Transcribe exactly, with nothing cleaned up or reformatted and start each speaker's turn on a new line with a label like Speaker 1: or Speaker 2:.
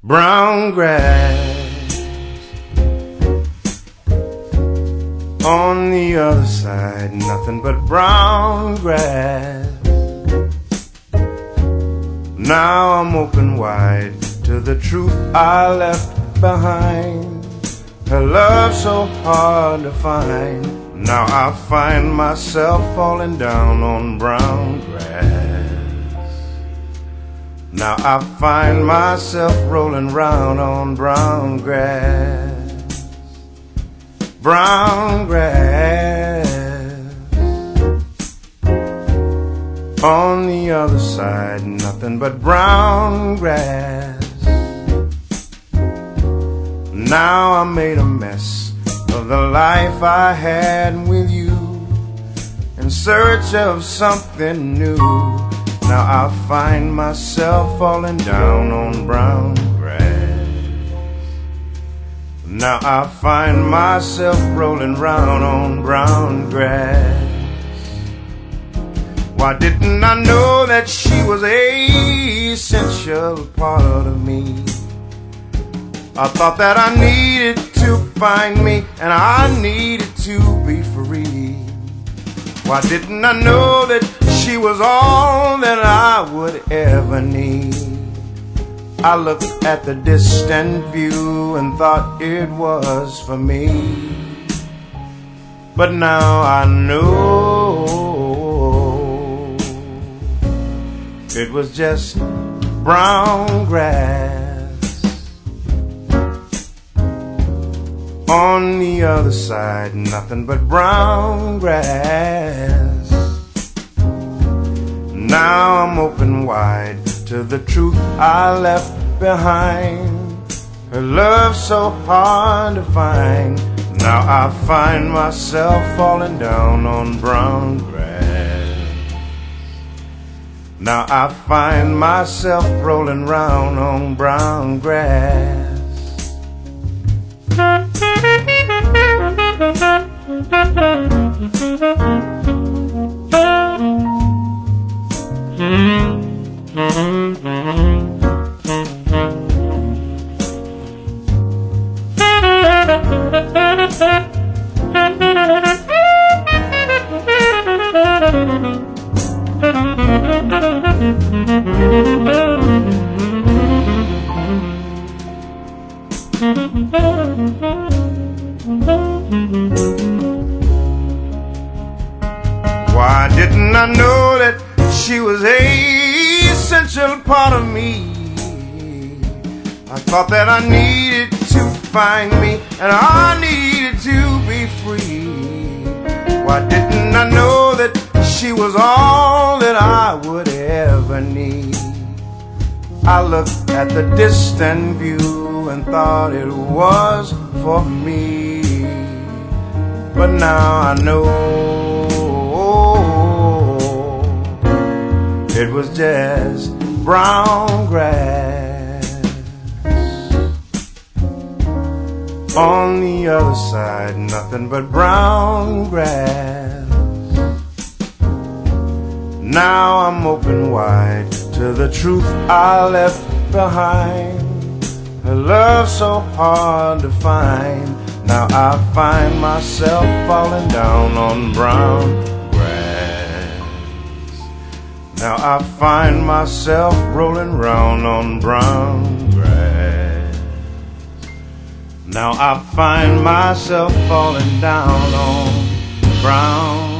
Speaker 1: brown grass. On the other side, nothing but brown grass. Now I'm open wide to the truth I left behind. Her love so hard to find. Now I find myself falling down on brown grass. Now I find myself rolling round on brown grass. Brown grass. On the other side, nothing but brown grass. Now I made a mess of the life I had with you, in search of something new. Now I find myself falling down on brown grass. Now I find myself rolling round on brown grass. Why didn't I know that she was a essential part of me? I thought that I needed to find me, and I needed to be free. Why didn't I know that she was all that I would ever need? I looked at the distant view and thought it was for me. But now I know it was just brown grass. On the other side, nothing but brown grass. Now I'm open wide to the truth I left behind. Her love so hard to find. Now I find myself falling down on brown grass. Now I find myself rolling round on brown grass. Why didn't I know that she was a essential part of me? I thought that I needed to find me, and I needed to be free. Why didn't I know that she was all that I would ever need? I looked at the distant view and thought it was for me. But now I know it was just brown grass. On the other side, nothing but brown grass. Now I'm open wide to the truth I left behind. Her love so hard to find. Now I find myself falling down on brown grass. Now I find myself rolling round on brown grass. Now I find myself falling down on brown